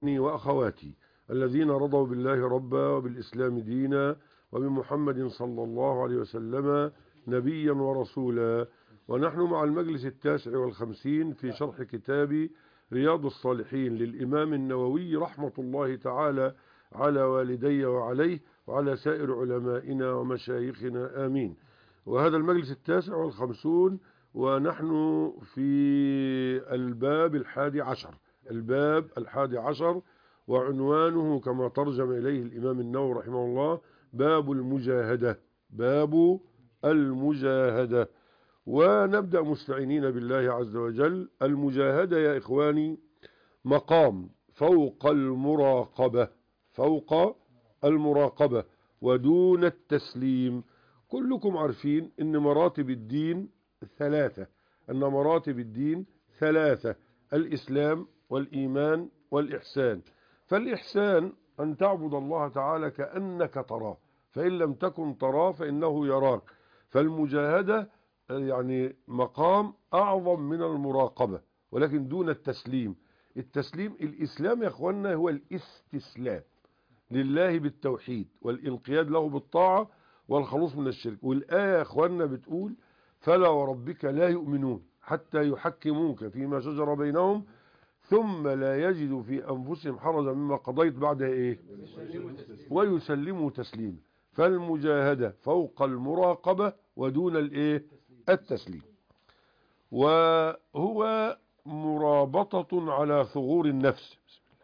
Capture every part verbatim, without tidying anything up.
وأخواتي الذين رضوا بالله ربا وبالإسلام دينا وبمحمد صلى الله عليه وسلم نبيا ورسولا. ونحن مع المجلس التاسع والخمسين في شرح كتاب رياض الصالحين للإمام النووي رحمة الله تعالى على والدي وعليه وعلى سائر علمائنا ومشايخنا آمين. وهذا المجلس التاسع والخمسون ونحن في الباب الحادي عشر الباب الحادي عشر وعنوانه كما ترجم إليه الإمام النووي رحمه الله باب المجاهدة باب المجاهدة. ونبدأ مستعينين بالله عز وجل. المجاهدة يا إخواني مقام فوق المراقبة فوق المراقبة ودون التسليم. كلكم عارفين ان مراتب الدين ثلاثة ان مراتب الدين ثلاثة: الإسلام والإيمان والإحسان. فالإحسان أن تعبد الله تعالى كأنك تراه، فإن لم تكن تراه فإنه يراك. فالمجاهدة يعني مقام أعظم من المراقبة ولكن دون التسليم. التسليم الإسلام يا أخوانا هو الاستسلام لله بالتوحيد والانقياد له بالطاعة والخلوص من الشرك. والآية يا أخوانا بتقول فلا وربك لا يؤمنون حتى يحكموك فيما شجر بينهم ثم لا يجدوا في أنفسهم حرجا مما قضيت بعد إيه ويسلموا تسليما. فالمجاهدة فوق المراقبة ودون الإيه التسليم. وهو مرابطة على ثغور النفس.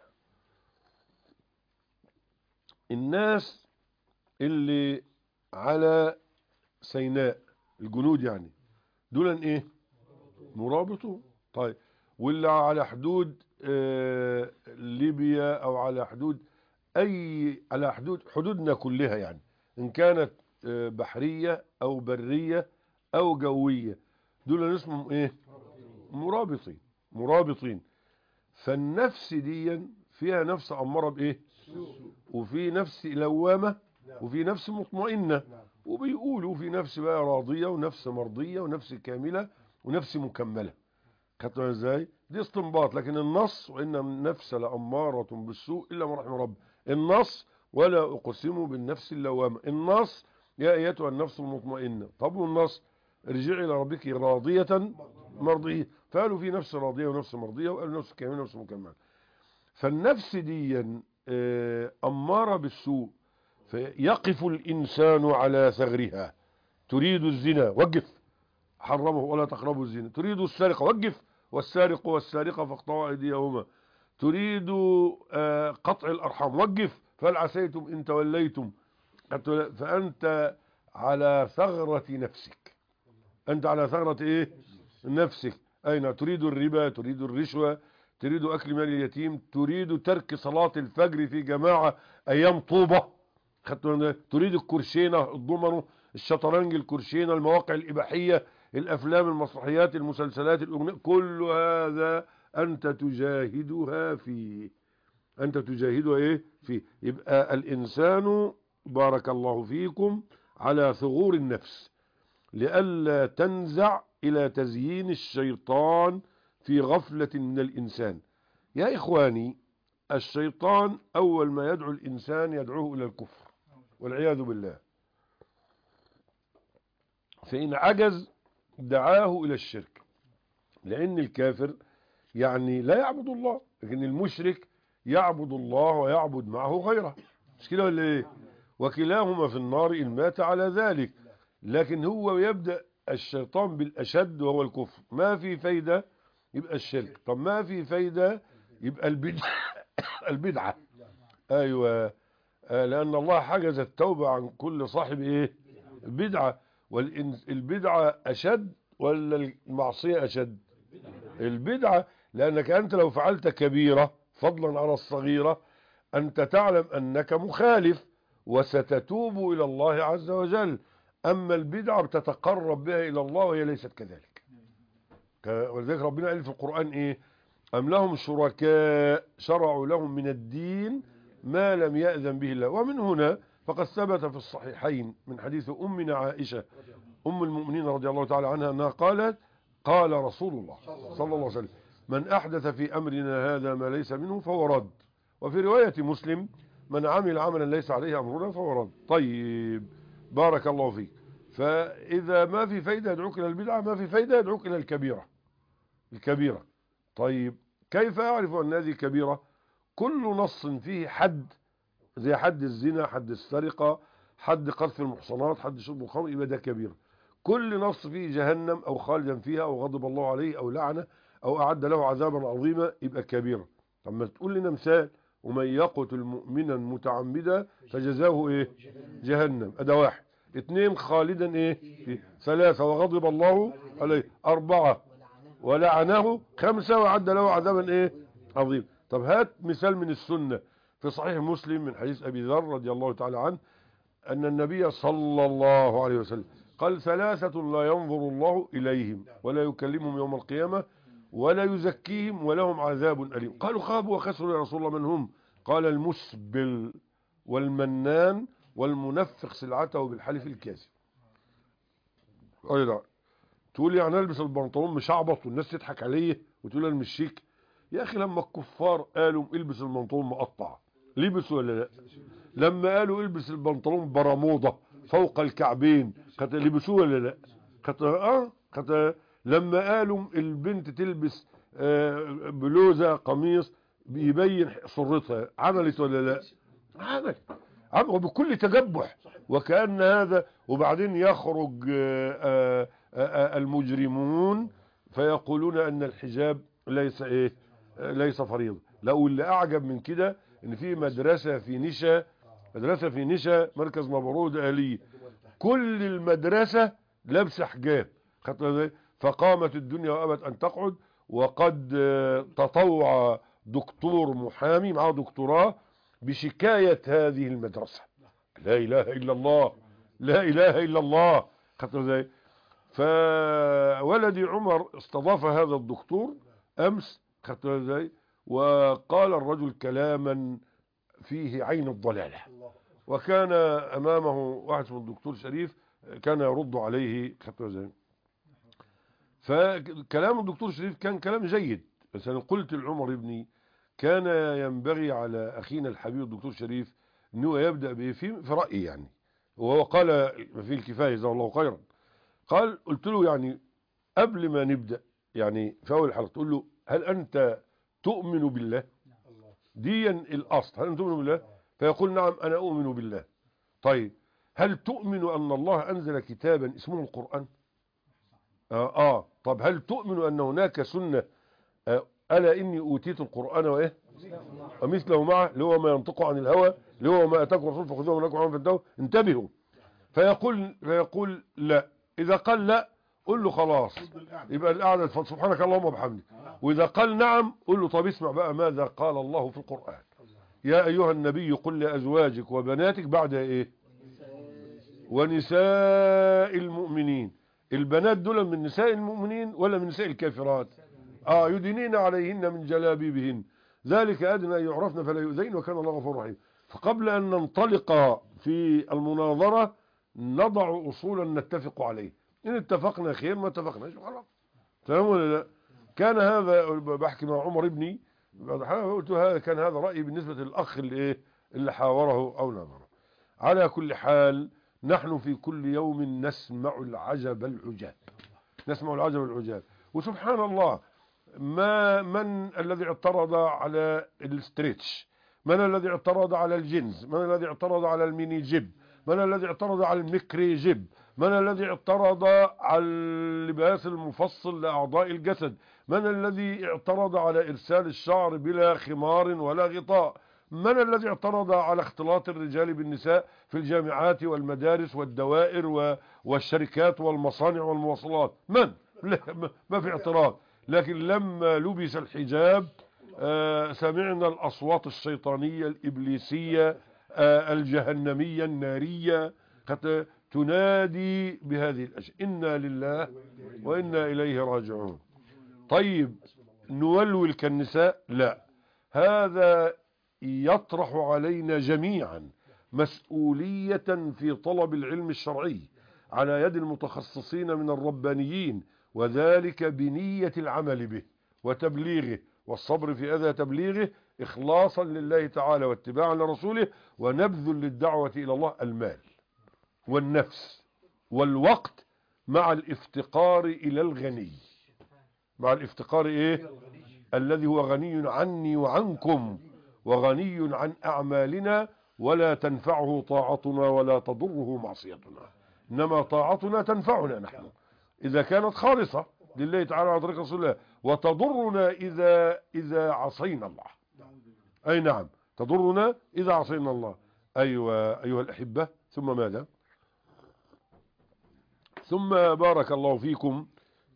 الناس اللي على سيناء الجنود يعني دول ايه مرابطون. طيب واللي على حدود آه ليبيا او على حدود اي على حدود حدودنا كلها يعني ان كانت آه بحرية او برية او جوية دول اسمهم ايه مرابطين مرابطين. فالنفس دي فيها نفس اماره بايه وفي نفس لوامه وفي نفس مطمئنه وبيقولوا في نفس بقى راضيه ونفس مرضيه ونفس كامله ونفس مكمله. خدتوا ازاي؟ دي استنباط. لكن النص وان النفس لاماره بالسوء الا ما رحم رب. النص ولا اقسم بالنفس اللوامه. النص يا ايتها النفس المطمئنه. طب والنص ارجعي الى ربك راضيه مرضيه. فقالوا في نفس راضيه ونفس مرضيه وقالوا نفس كامله ونفس مكمله. فالنفس دي اماره بالسوء فيقف الانسان على ثغرها. تريد الزنا وقف حرمه ولا تقربوا الزنا. تريد السرقه وقف والسارق والسارقه فاقطعوا ايديهما. تريد قطع الارحام وقف فهل عسيتم ان توليتم. فانت على ثغرة نفسك. انت على ثغرة ايه نفسك. اين تريد الربا تريد الرشوة تريد اكل مال اليتيم تريد ترك صلاة الفجر في جماعة ايام طوبة. تريد الكرشينة الضمنه الشطرنج الكرشينة المواقع الاباحية الافلام المسرحيات المسلسلات الاغنية كل هذا انت تجاهدها فيه. انت تجاهدها ايه فيه. يبقى الانسان بارك الله فيكم على ثغور النفس لئلا تنزع الى تزيين الشيطان في غفلة من الانسان. يا اخواني الشيطان اول ما يدعو الانسان يدعوه الى الكفر والعياذ بالله. فان عجز دعاه الى الشرك لان الكافر يعني لا يعبد الله لكن المشرك يعبد الله ويعبد معه غيره. مش كده ولا ايه؟ وكلاهما في النار ان مات على ذلك. لكن هو يبدأ الشيطان بالاشد وهو الكفر. ما في فايدة يبقى الشرك. طب ما في فايدة يبقى البدعة البدعة. ايوه آه لان الله حجز التوبة عن كل صاحب ايه بدعة. والبدعة اشد ولا المعصية اشد؟ البدعة. لانك انت لو فعلت كبيرة فضلا على الصغيرة انت تعلم انك مخالف وستتوب الى الله عز وجل. اما البدعة بتتقرب بها الى الله وهي ليست كذلك. ولذلك ربنا قال في القرآن ايه ام لهم شركاء شرعوا لهم من الدين ما لم يأذن به الله. ومن هنا فقد ثبت في الصحيحين من حديث امنا عائشة ام المؤمنين رضي الله تعالى عنها انها قالت قال رسول الله صلى الله عليه وسلم من احدث في امرنا هذا ما ليس منه فهو رد وفي رواية مسلم من عمل عملا ليس عليه أمرنا فهو رد. طيب بارك الله فيك. فإذا ما في فايدة يدعوك إلى البدعة، ما في فايدة يدعوك إلى الكبيرة. الكبيرة. طيب كيف أعرف أن هذه كبيرة؟ كل نص فيه حد، زي حد الزنا، حد السرقة، حد قذف المحصنات، حد شرب الخمر، يبقى ده كبيرة. كل نص فيه جهنم أو خالدا فيها أو غضب الله عليه أو لعنه أو أعد له عذابا عظيما، يبقى كبيرة. طب ما تقول لنا مثال: ومن يقتل مؤمنا متعمدا فجزاؤه ايه؟ جهنم. ادي واحد. اثنين خالدا ايه؟ ثلاثة وغضب الله عليه. أربعة ولعنه. خمسة وعد له عذابا ايه؟ عظيم. طب هات مثال من السنة في صحيح مسلم من حديث أبي ذر رضي الله تعالى عنه أن النبي صلى الله عليه وسلم قال: ثلاثة لا ينظر الله إليهم ولا يكلمهم يوم القيامة ولا يزكيهم ولهم عذاب أليم. قالوا: خابوا وخسروا يا رسول الله، من هم؟ قال: المسبل والمنان والمنفق سلعته بالحلف الكاذب. أي لا تقول يعني البس البنطلون مشعبط والناس تضحك عليه وتقول انا مش شيك؟ يا اخي لما الكفار قالوا البس البنطلون مقطع لبسوا ولا لا؟ لما قالوا البس البنطلون برموضه فوق الكعبين كانت لبسوه ولا لا؟ كانت اه كانت. لما قالوا البنت تلبس آه بلوزه قميص بيبين سرتها، عملت ولا لا؟ عملت. عملوا بكل تجبح وكأن هذا. وبعدين يخرج آه آه المجرمون فيقولون ان الحجاب ليس ايه؟ ليس فريضه. لا، واللي اعجب من كده ان في مدرسه في نشا، مدرسه في نشا مركز مبرود آلية، كل المدرسه لابسه حجاب. فقامت الدنيا وابت ان تقعد. وقد تطوع دكتور محامي معه دكتوراه بشكايه هذه المدرسه. لا اله الا الله، لا اله الا الله. خطر زي فولدي عمر استضاف هذا الدكتور امس، خطر زي وقال الرجل كلاما فيه عين الضلاله، وكان امامه واحد اسمه الدكتور شريف كان يرد عليه. خطر زي فكلام الدكتور شريف كان كلام جيد، بس انا قلت لعمر ابني كان ينبغي على اخينا الحبيب الدكتور شريف انه يبدا بايه في في رايي يعني. وهو قال في الكفايه جزاه الله خيرا. قال قلت له يعني قبل ما نبدا يعني في اول الحلقه تقول له: هل انت تؤمن بالله؟ دي الاصل، هل انت تؤمن بالله؟ فيقول: نعم انا اؤمن بالله. طيب هل تؤمن ان الله انزل كتابا اسمه القرآن؟ آه, اه طب هل تؤمن ان هناك سنة آه الا اني اوتيت القرآن وايه ومثله معه، اللي هو ما ينطق عن الهوى، اللي هو ما اتاكم الرسول فخذوه وما نهاكم عنه فانتهوا؟ انتبهوا. فيقول فيقول لا. اذا قال لا قل له خلاص يبقى القعده سبحانك اللهم وبحمدك. واذا قال نعم قل له: طب اسمع بقى ماذا قال الله في القرآن: يا ايها النبي قل لازواجك وبناتك بعد ايه؟ ونساء المؤمنين. البنات دول من نساء المؤمنين ولا من نساء الكافرات؟ اه يدنين عليهن من جلابيبهن ذلك ادنى ان يعرفن فلا يؤذين وكان الله غفورا رحيما. فقبل ان ننطلق في المناظره نضع اصولا نتفق عليه، ان اتفقنا خير، ما اتفقناش خلاص. تمام ولا لا؟ كان هذا بحكي مع عمر ابني قلت هذا كان هذا رايي بالنسبه للاخ اللي ايه اللي حاوره او ناظره. على كل حال نحن في كل يوم نسمع العجب العجاب، نسمع العجب العجاب. وسبحان الله، ما من الذي اعترض على الستريتش؟ من الذي اعترض على الجينز؟ من الذي اعترض على الميني جيب؟ من الذي اعترض على الميكري جيب؟ من الذي اعترض على اللباس المفصل لأعضاء الجسد؟ من الذي اعترض على إرسال الشعر بلا خمار ولا غطاء؟ من الذي اعترض على اختلاط الرجال بالنساء في الجامعات والمدارس والدوائر والشركات والمصانع والمواصلات؟ من؟ لا ما في اعتراض. لكن لما لبس الحجاب آه سمعنا الأصوات الشيطانية الإبليسية آه الجهنمية النارية قد تنادي بهذه الأشياء: إنا لله وإنا إليه راجعون. طيب نولول كالنساء؟ لا، هذا يطرح علينا جميعا مسؤولية في طلب العلم الشرعي على يد المتخصصين من الربانيين، وذلك بنية العمل به وتبليغه والصبر في أذى تبليغه إخلاصا لله تعالى واتباعا لرسوله، ونبذل للدعوة إلى الله المال والنفس والوقت مع الافتقار إلى الغني. مع الافتقار إيه؟ الذي هو غني عني وعنكم وغني عن أعمالنا، ولا تنفعه طاعتنا ولا تضره معصيتنا، إنما طاعتنا تنفعنا نحن إذا كانت خالصة لله تعالى عن طريق رسول الله، وتضرنا إذا إذا عصينا الله. أي نعم، تضرنا إذا عصينا الله. أيوة أيها الأحبة، ثم ماذا؟ ثم بارك الله فيكم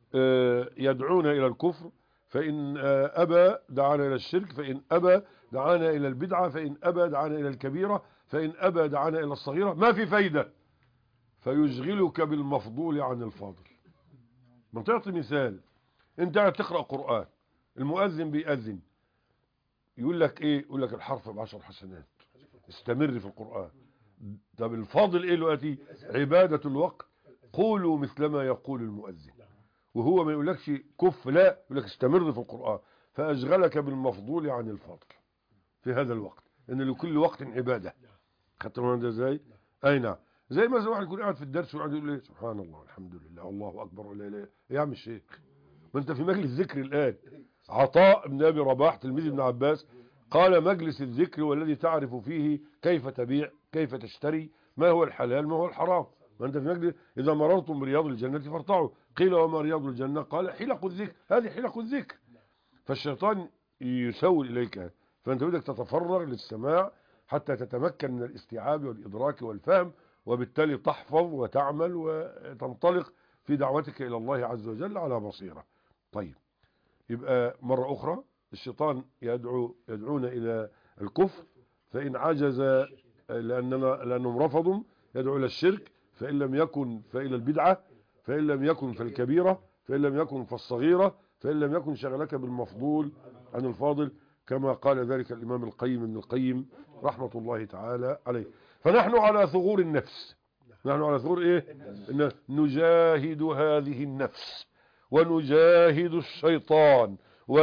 يدعونا إلى الكفر، فإن أبى دعانا إلى الشرك، فإن أبى دعانا إلى البدعة، فإن أبى دعانا إلى الكبيرة، فإن أبى دعانا إلى الصغيرة. ما في فايدة، فيشغلك بالمفضول عن الفاضل. من تعطي مثال، انت قاعد تقرأ قرآن، المؤذن بيأذن يقول لك ايه؟ يقول لك الحرف بعشر حسنات، استمر في القرآن. طب الفاضل ايه دلوقتي؟ عبادة الوقت، قولوا مثل ما يقول المؤذن، وهو ما يقولكش كف، لا، يقول لك استمر في القرآن، فأشغلك بالمفضول عن الفاضل في هذا الوقت، ان لكل وقت عبادة. خدت بالك ازاي؟ اي نعم. زي ما واحد يكون قاعد في الدرس ويقعد يقول ايه؟ سبحان الله الحمد لله الله اكبر ولا اله. يا عم الشيخ، ما انت في مجلس ذكر الان. عطاء بن ابي رباح تلميذ ابن عباس قال: مجلس الذكر والذي تعرف فيه كيف تبيع كيف تشتري، ما هو الحلال ما هو الحرام. ما انت في مجلس، اذا مررتم برياض الجنة فارتعوا. قيل: وما رياض الجنة؟ قال: حلق الذكر. هذه حلق الذكر. فالشيطان يسول اليك، فانت بدك تتفرغ للسماع حتى تتمكن من الاستيعاب والادراك والفهم، وبالتالي تحفظ وتعمل وتنطلق في دعوتك الى الله عز وجل على بصيرة. طيب، يبقى مرة اخرى الشيطان يدعو يدعونا الى الكفر، فان عجز لاننا لانهم رفضوا يدعو الى الشرك، فان لم يكن فالى البدعة، فان لم يكن فالكبيرة، فان لم يكن فالصغيرة، فان لم يكن شغلك بالمفضول عن الفاضل، كما قال ذلك الامام القيم ابن القيم رحمة الله تعالى عليه. فنحن على ثغور النفس، نحن على ثغور ايه؟ إن نجاهد هذه النفس، ونجاهد الشيطان،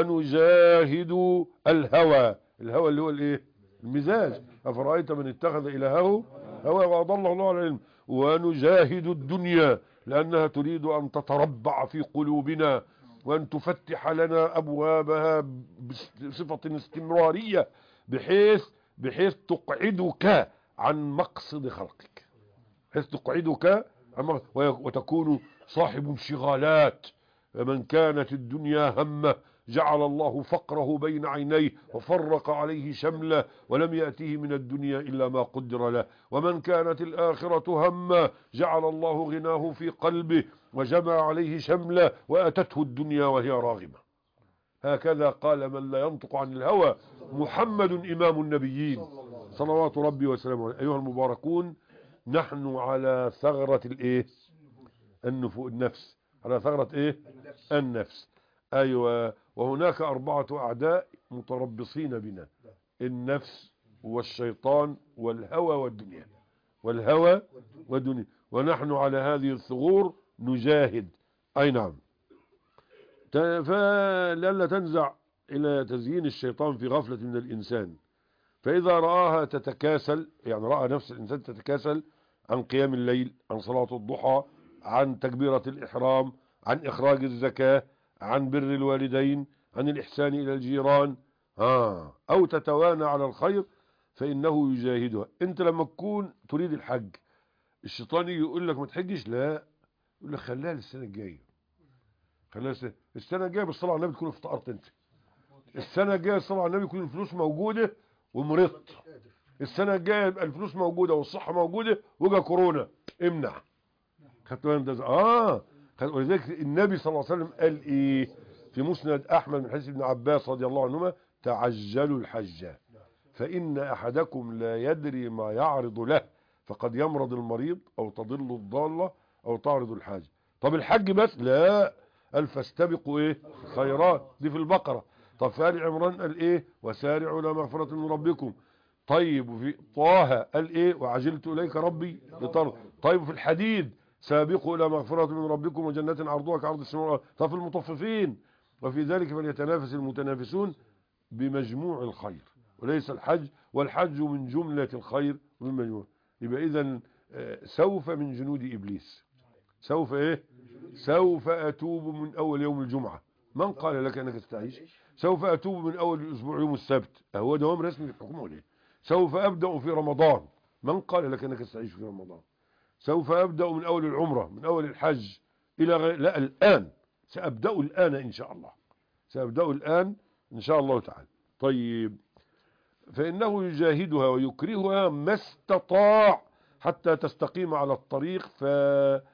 ونجاهد الهوى. الهوى اللي هو الايه؟ المزاج. افرأيت من اتخذ الهه هوى واضله الله على العلم. ونجاهد الدنيا لانها تريد ان تتربع في قلوبنا، وان تفتح لنا ابوابها بصفة استمرارية، بحيث بحيث تقعدك عن مقصد خلقك، بحيث تقعدك عن، وتكون صاحب انشغالات. من كانت الدنيا همه جعل الله فقره بين عينيه وفرق عليه شمله، ولم يأته من الدنيا إلا ما قدر له. ومن كانت الآخرة همه جعل الله غناه في قلبه وجمع عليه شمله، وأتته الدنيا وهي راغمة. هكذا قال من لا ينطق عن الهوى محمد إمام النبيين صلوات ربي وسلامه عليه. أيها المباركون، نحن على ثغرة الايه؟ النفس، على ثغرة ايه؟ النفس. ايوه. وهناك اربعة اعداء متربصين بنا: النفس والشيطان والهوى والدنيا، والهوى والدنيا. ونحن على هذه الثغور نجاهد. اي نعم. فلألا تنزع الى تزيين الشيطان في غفلة من الانسان، فإذا رآها تتكاسل، يعني رأى نفس الإنسان تتكاسل عن قيام الليل، عن صلاة الضحى، عن تكبيرة الإحرام، عن إخراج الزكاة، عن بر الوالدين، عن الإحسان إلى الجيران، ها أو تتوانى على الخير، فإنه يجاهدها. أنت لما تكون تريد الحج، الشيطان يقول لك ما تحجش، لا، يقول لك خليها للسنة الجاية، خليها السنة, السنة الجاية بالصلاة على النبي تكون افتقرت أنت. السنة الجاية الصلاة على النبي يكون الفلوس موجودة ومرضت. السنة الجاية يبقى الفلوس موجودة والصحة موجودة وجا كورونا، امنع. خدت بالك؟ اه ولذلك النبي صلى الله عليه وسلم قال ايه في مسند احمد من حديث ابن عباس رضي الله عنهما: تعجلوا الحج فإن أحدكم لا يدري ما يعرض له، فقد يمرض المريض أو تضل الضالة أو تعرض الحاجة. طب الحج بس؟ لا، قال فاستبقوا ايه؟ خيرات، دي في البقرة. طب في آل عمران قال ايه؟ وسارعوا الى مغفرة من ربكم. طيب وفي طه قال ايه؟ وعجلت اليك ربي لترضى. طيب في الحديد: سابقوا الى مغفرة من ربكم وجنات عرضها كعرض السماء والارض. طب في المطففين: وفي ذلك فليتنافس المتنافسون. بمجموع الخير وليس الحج، والحج من جملة الخير ومن مجموع. يبقى إذن سوف من جنود إبليس. سوف إيه؟ سوف أتوب من أول يوم الجمعة. من قال لك أنك تستعيش؟ سوف أتوب من أول الأسبوع يوم السبت. هو دوام رسمي في الحكومة ولا إيه؟ سوف أبدأ في رمضان. من قال لك أنك تستعيش في رمضان؟ سوف أبدأ من أول العمرة، من أول الحج إلى غير. لا، الآن سأبدأ الآن إن شاء الله، سأبدأ الآن إن شاء الله تعالى. طيب، فإنه يجاهدها ويكرهها ما استطاع حتى تستقيم على الطريق فيحدث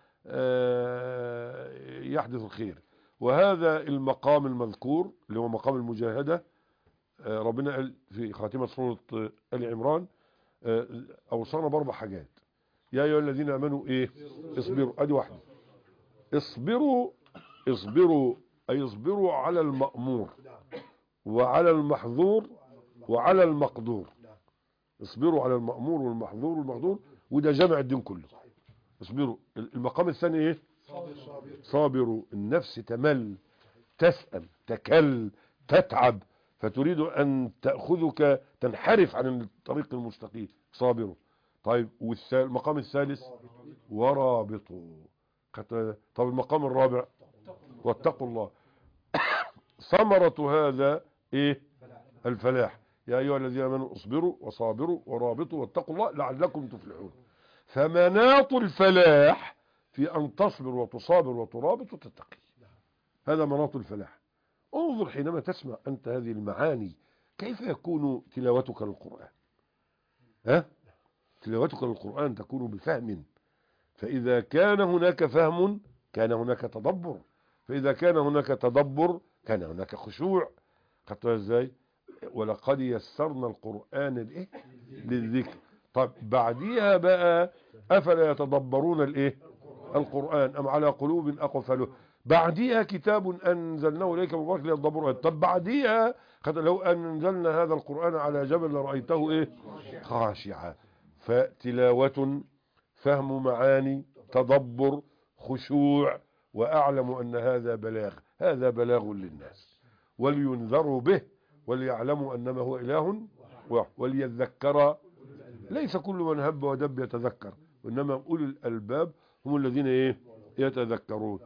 الخير. وهذا المقام المذكور اللي هو مقام المجاهدة، ربنا قال في خاتمة سورة آل عمران أوصانا بأربع حاجات: يا أيها الذين آمنوا إيه؟ اصبروا. أدي واحدة. اصبروا. اصبروا أي اصبروا على المأمور وعلى المحظور وعلى المقدور. اصبروا على المأمور والمحظور والمقدور، وده جمع الدين كله. اصبروا. المقام الثاني ايه؟ صابروا. النفس تمل، تسأل، تكل، تتعب، فتريد ان تأخذك تنحرف عن الطريق المستقيم. صابروا. طيب، والمقام الثالث ورابطوا. طب المقام الرابع واتقوا الله. ثمرة هذا ايه؟ الفلاح. يا ايها الذين امنوا اصبروا وصابروا ورابطوا واتقوا الله لعلكم تفلحون. فمناط الفلاح في ان تصبر وتصابر وترابط وتتقي. هذا مناط الفلاح. انظر حينما تسمع انت هذه المعاني كيف يكون تلاوتك للقرآن. ها؟ تلاوتك للقرآن تكون بفهم، فاذا كان هناك فهم كان هناك تدبر، فاذا كان هناك تدبر كان هناك خشوع. خدتوها ازاي؟ ولقد يسرنا القرآن الايه؟ للذكر. طب بعديها بقى افلا يتدبرون الايه؟ القرآن ام على قلوب اقفلها. بعديها كتاب انزلناه اليك مبارك ليتدبروا. طب بعديها لو انزلنا هذا القرآن على جبل لرأيته ايه؟ خاشعا. فتلاوة، فهم معاني، تدبر، خشوع. واعلم ان هذا بلاغ، هذا بلاغ للناس ولينذروا به وليعلموا انما هو اله واحد وليذكر. ليس كل من هب ودب يتذكر، وانما اولي الالباب هم الذين ايه؟ يتذكرون.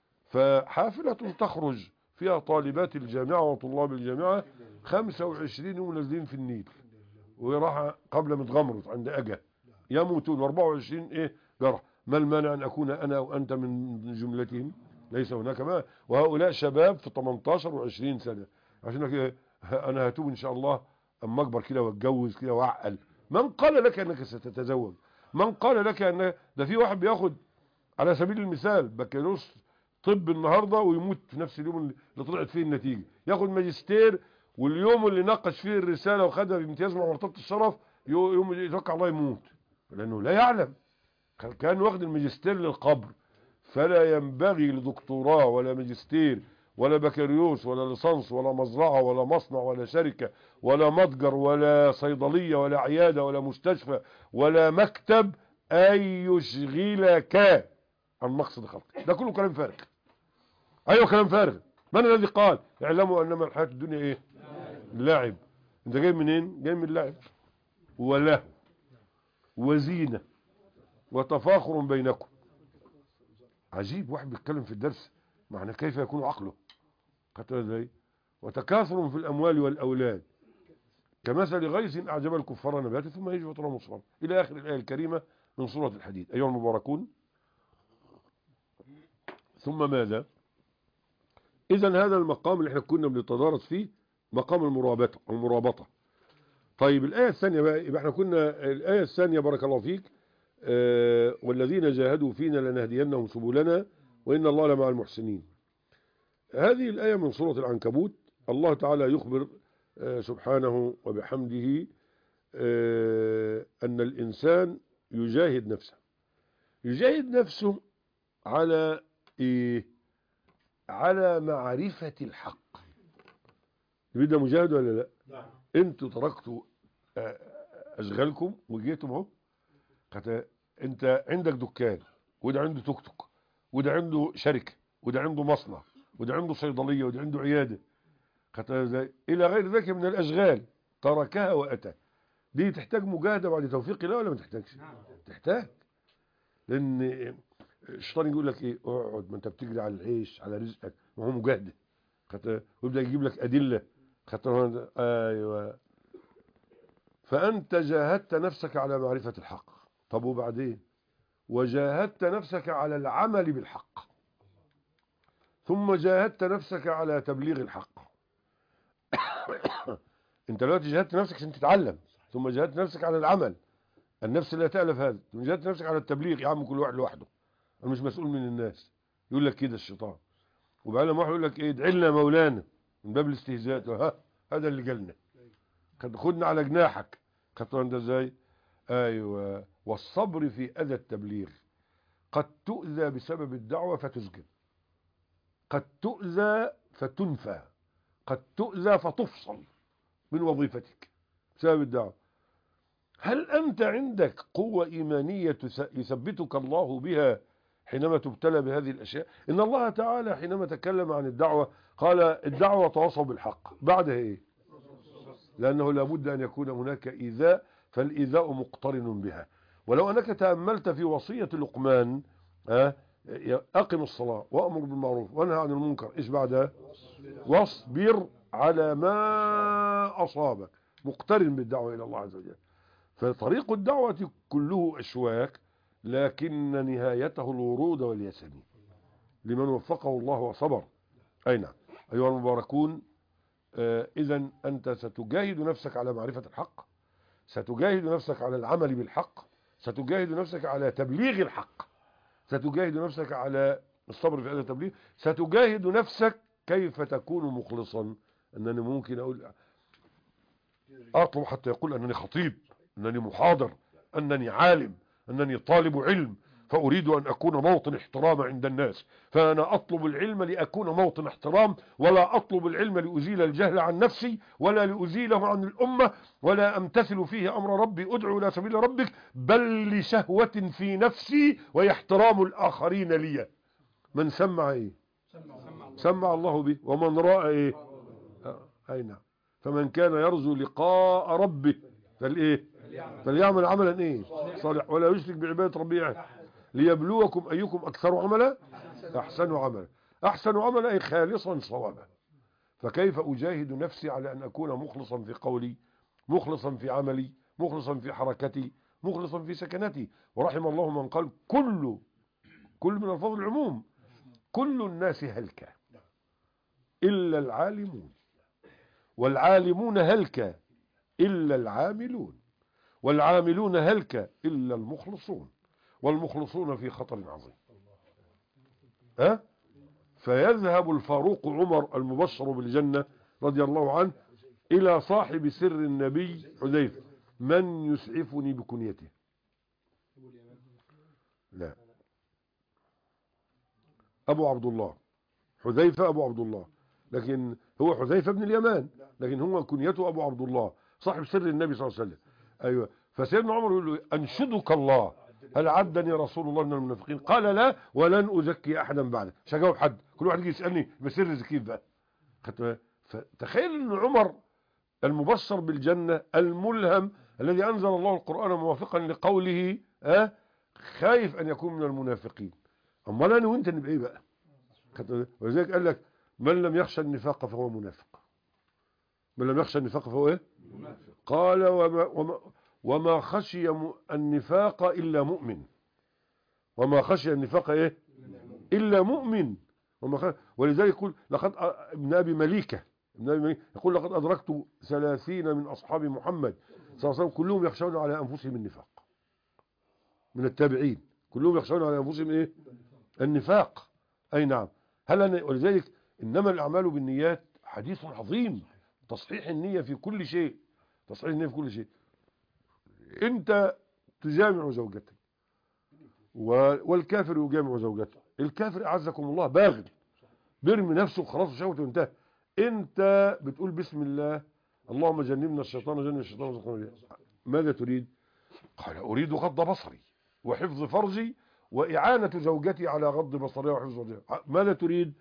فحافلة تخرج فيها طالبات الجامعة وطلاب الجامعة خمسة وعشرين يوم نازلين في النيل، وراح قبل متغمرت عند اجا يموتون، واربعة وعشرين ايه جرح. ما المانع ان اكون انا وانت من جملتهم؟ ليس هناك ما. وهؤلاء شباب في ثمانية عشر و20 سنة. عشان كده انا هتوب ان شاء الله اما اكبر كده واتجوز كده واعقل. من قال لك انك ستتزوج؟ من قال لك ان ده في واحد بياخد على سبيل المثال بكالوريوس طب النهارده ويموت في نفس اليوم اللي طلعت فيه النتيجه، ياخد ماجستير واليوم اللي ناقش فيه الرساله وخدها بامتياز مع مرتبه الشرف يوم يتوقع الله يموت، لانه لا يعلم. كان واخد الماجستير للقبر. فلا ينبغي لدكتوراه ولا ماجستير ولا بكالوريوس ولا ليسانس ولا مزرعة ولا مصنع ولا شركة ولا متجر ولا صيدلية ولا عيادة ولا مستشفى ولا مكتب أن يشغلك عن مقصد خلقك. ده كله كلام فارغ. أيوة كلام فارغ. من الذي قال؟ اعلموا أنما الحياة الدنيا إيه؟ لعب. أنت جاي منين؟ جاي من اللعب وله وزينة وتفاخر بينكم. عجيب واحد بيتكلم في الدرس معنى كيف يكون عقله. خدتها ازاي؟ وتكاثر في الاموال والاولاد كمثل غيث اعجب الكفار نباته ثم يجي فترة مصفر الى اخر الايه الكريمه من سوره الحديد. ايها المباركون، ثم ماذا؟ اذا هذا المقام اللي احنا كنا بنتدارس فيه مقام المرابطه المرابطه. طيب الايه الثانيه بقى، يبقى احنا كنا الايه الثانيه بارك الله فيك آه والذين جاهدوا فينا لنهدينهم سبلنا وان الله لمع المحسنين. هذه الآية من سورة العنكبوت. الله تعالى يخبر آه سبحانه وبحمده آه أن الإنسان يجاهد نفسه. يجاهد نفسه على إيه؟ على معرفة الحق. بدنا مجاهد ولا لا؟ نعم. انتوا تركتوا آه أشغالكم وجيتم اهو. انت عندك دكان، وده عنده توك توك، وده عنده شركة، وده عنده مصنع، وده عنده صيدلية، وده عنده عيادة. إلى غير ذلك من الأشغال تركها وأتى. دي تحتاج مجاهدة بعد توفيق الله ولا ما تحتاجش؟ تحتاج. لأن الشيطان يقول لك إيه؟ اقعد، ما أنت بتجري على العيش على رزقك، ما هو مجاهدة. ويبدأ يجيب لك أدلة. أيوة. فأنت جاهدت نفسك على معرفة الحق. طب وبعدين؟ وجاهدت نفسك على العمل بالحق، ثم جاهدت نفسك على تبليغ الحق. انت دلوقتي جاهدت نفسك عشان تتعلم، ثم جاهدت نفسك على العمل، النفس لا تألف هذا، ثم جاهدت نفسك على التبليغ. يا عم كل واحد لوحده، انا مش مسؤول من الناس. يقول لك كده الشيطان. وبعدين لما واحد يقول لك ايه، ادعي لنا مولانا، من باب الاستهزاء. ها هذا اللي جالنا، خدنا على جناحك. خدت انت ازاي؟ ايوه. والصبر في اذى التبليغ. قد تؤذى بسبب الدعوة فتسجن، قد تؤذى فتنفى، قد تؤذى فتفصل من وظيفتك بسبب الدعوة. هل أنت عندك قوة إيمانية يثبتك الله بها حينما تبتلى بهذه الأشياء؟ إن الله تعالى حينما تكلم عن الدعوة قال الدعوة تواصوا بالحق، بعدها إيه؟ لأنه لابد أن يكون هناك إيذاء، فالإيذاء مقترن بها. ولو أنك تأملت في وصية لقمان، ها، أقم الصلاة وأمر بالمعروف وانهى عن المنكر، إيش بعدها؟ واصبر على ما أصابك، مقترن بالدعوة إلى الله عز وجل. فطريق الدعوة كله أشواك، لكن نهايته الورود والياسمين لمن وفقه الله وصبر. أي نعم. أيها المباركون، آه إذن أنت ستجاهد نفسك على معرفة الحق، ستجاهد نفسك على العمل بالحق، ستجاهد نفسك على تبليغ الحق، ستجاهد نفسك على الصبر في هذا التبليغ، ستجاهد نفسك كيف تكون مخلصا. أنني ممكن أقول أطلب حتى يقول أنني خطيب، أنني محاضر، أنني عالم، أنني طالب علم، فأريد أن أكون موطن احترام عند الناس، فأنا أطلب العلم لأكون موطن احترام، ولا أطلب العلم لأزيل الجهل عن نفسي ولا لأزيله عن الأمة، ولا أمتثل فيه أمر ربي أدعو إلى سبيل ربك، بل لشهوة في نفسي وهي احترام الآخرين لي. من سمع إيه؟ سمع الله به. ومن رأى إيه؟ أي نعم. فمن كان يرجو لقاء ربه فالإيه؟ فليعمل عملا إيه؟ صالح، ولا يشرك بعبادة ربه ليبلوكم أيكم أكثر عملا أحسن عملا. أحسن عملا أي خالصا صوابا. فكيف أجاهد نفسي على أن أكون مخلصا في قولي، مخلصا في عملي، مخلصا في حركتي، مخلصا في سكنتي. ورحم الله من قال كل كل من الفضل العموم، كل الناس هلكة إلا العالمون، والعالمون هلكة إلا العاملون، والعاملون هلكة إلا المخلصون، والمخلصون في خطر عظيم. ها؟ فيذهب الفاروق عمر المبشر بالجنة رضي الله عنه إلى صاحب سر النبي حذيفة: من يسعفني بكنيته؟ لا، أبو عبد الله. حذيفة أبو عبد الله، لكن هو حذيفة بن اليمان، لكن هو كنيته أبو عبد الله، صاحب سر النبي صلى الله عليه وسلم. أيوة. فسيدنا عمر يقول له: أنشدك الله، هل عدني رسول الله من المنافقين؟ قال: لا، ولن أزكي أحدا بعد. مش هجاوب حد، كل واحد يجي يسألني بسر زكيف بقى. فتخيل أن عمر المبشر بالجنة الملهم الذي أنزل الله القرآن موافقا لقوله أه خايف أن يكون من المنافقين. أما أنا وأنت نبقى إيه بقى؟ ولذلك قال لك: من لم يخشى النفاق فهو منافق. من لم يخشى النفاق فهو إيه؟ منافق. قال: وما, وما, وما خشي النفاق إلا مؤمن. وما خشي النفاق إيه؟ إلا مؤمن. وما خشي. ولذلك يقول لقد ابن أبي مليكة ابن أبي مليكة يقول: لقد أدركت ثلاثين من أصحاب محمد صلى الله عليه وسلم كلهم يخشون على أنفسهم النفاق. من التابعين كلهم يخشون على أنفسهم إيه؟ النفاق. أي نعم. هل أنا ولذلك إنما الأعمال بالنيات حديث عظيم. تصحيح النية في كل شيء، تصحيح النية في كل شيء. أنت تجامع زوجتك والكافر يجامع زوجته. الكافر أعزكم الله باغل، بيرمي نفسه وخلاص وشهوته انتهى. أنت بتقول بسم الله اللهم جنبنا الشيطان وجنب الشيطان وزقنا. ماذا تريد؟ قال: أريد غض بصري وحفظ فرجي وإعانة زوجتي على غض بصرها وحفظ فرجها. ماذا تريد؟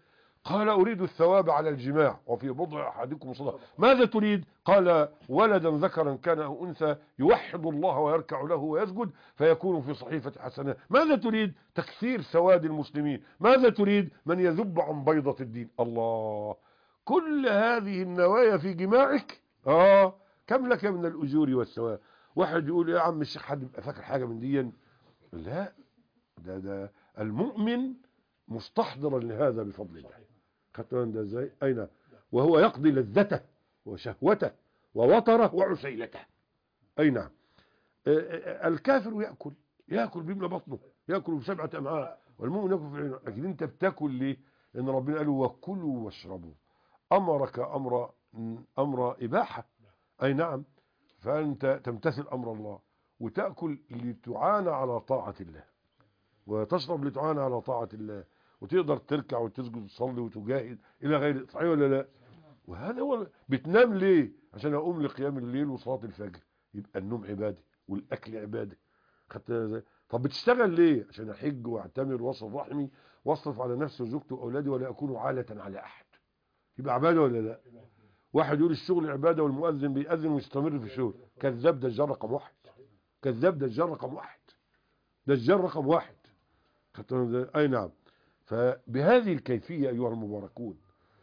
قال أريد الثواب على الجماع وفي بضع أحدكم صدقة. ماذا تريد؟ قال ولدا ذكرا كان أو أنثى يوحد الله ويركع له ويسجد فيكون في صحيفة حسنات. ماذا تريد؟ تكثير سواد المسلمين. ماذا تريد؟ من يذب عن بيضة الدين. الله، كل هذه النوايا في جماعك آه كم لك من الأجور والثواب. واحد يقول يا عم الشيخ حد يبقى فاكر حاجة من دي؟ لا، ده ده المؤمن مستحضرا لهذا بفضل الله. خدت ده ازاي؟ اين وهو يقضي لذته وشهوته ووطره وعسيلته. اي نعم. الكافر ياكل ياكل بيملى بطنه، ياكل بسبعه امعاء، والمؤمن ياكل في عينه. لكن انت بتاكل ليه؟ ان ربنا قال وكلوا واشربوا، امرك امر امر اباحه. اي نعم. فانت تمتثل امر الله وتاكل لتعان على طاعه الله، وتشرب لتعان على طاعه الله، وتقدر تركع وتسجد وتصلي وتجاهد الى غير. صحيح ولا لا؟ وهذا هو. بتنام ليه؟ عشان اقوم لقيام الليل وصلاه الفجر، يبقى النوم عباده والاكل عباده. خدت ازاي؟ طب بتشتغل ليه؟ عشان احج واعتمر واصل رحمي واصرف على نفسي وزوجتي واولادي ولا اكون عالة على احد. يبقى عباده ولا لا؟ واحد يقول الشغل عباده والمؤذن بيأذن ويستمر في الشغل، كذاب. دجال رقم واحد. كذاب دجال رقم واحد. دجال رقم واحد. خدت ازاي؟ اي نعم. فبهذه الكيفية أيها المباركون،